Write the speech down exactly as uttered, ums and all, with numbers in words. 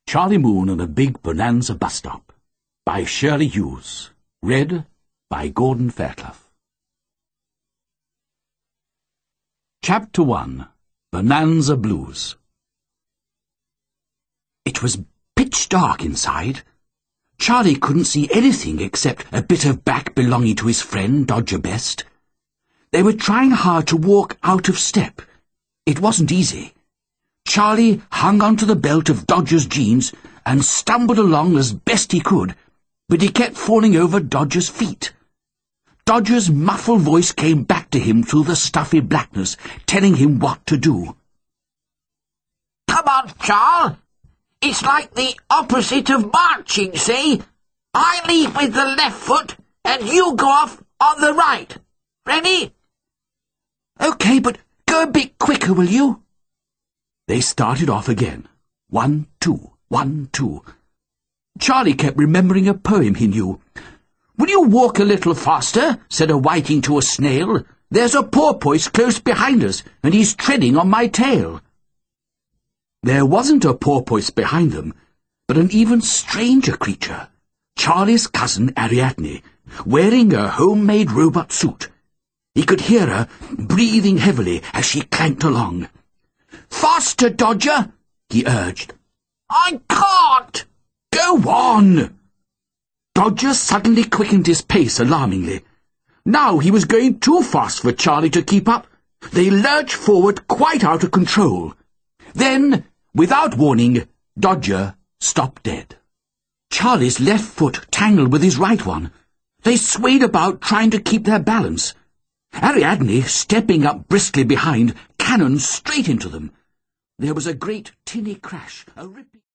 Charlie Moon and the Big Bonanza Bus Stop by Shirley Hughes. Read by Gordon Fairclough. Chapter one. Bonanza Blues. It was pitch dark inside. Charlie couldn't see anything except a bit of back belonging to his friend Dodger Best. They were trying hard to walk out of step. It wasn't easy. Charlie hung onto the belt of Dodger's jeans and stumbled along as best he could, but he kept falling over Dodger's feet. Dodger's muffled voice came back to him through the stuffy blackness, telling him what to do. "Come on, Charles. It's like the opposite of marching, see? I lead with the left foot, and you go off on the right. Ready?" "Okay, but go a bit quicker, will you?" They started off again. One, two, one, two. Charlie kept remembering a poem he knew. "Will you walk a little faster?" said a whiting to a snail. "There's a porpoise close behind us, and he's treading on my tail." There wasn't a porpoise behind them, but an even stranger creature, Charlie's cousin Ariadne, wearing a homemade robot suit. He could hear her breathing heavily as she clanked along. "Faster, Dodger!" he urged. "I can't!" "Go on!" Dodger suddenly quickened his pace alarmingly. Now he was going too fast for Charlie to keep up. They lurched forward quite out of control. Then, without warning, Dodger stopped dead. Charlie's left foot tangled with his right one. They swayed about trying to keep their balance. Ariadne, stepping up briskly behind, cannoned straight into them. There was a great tinny crash, a ripping...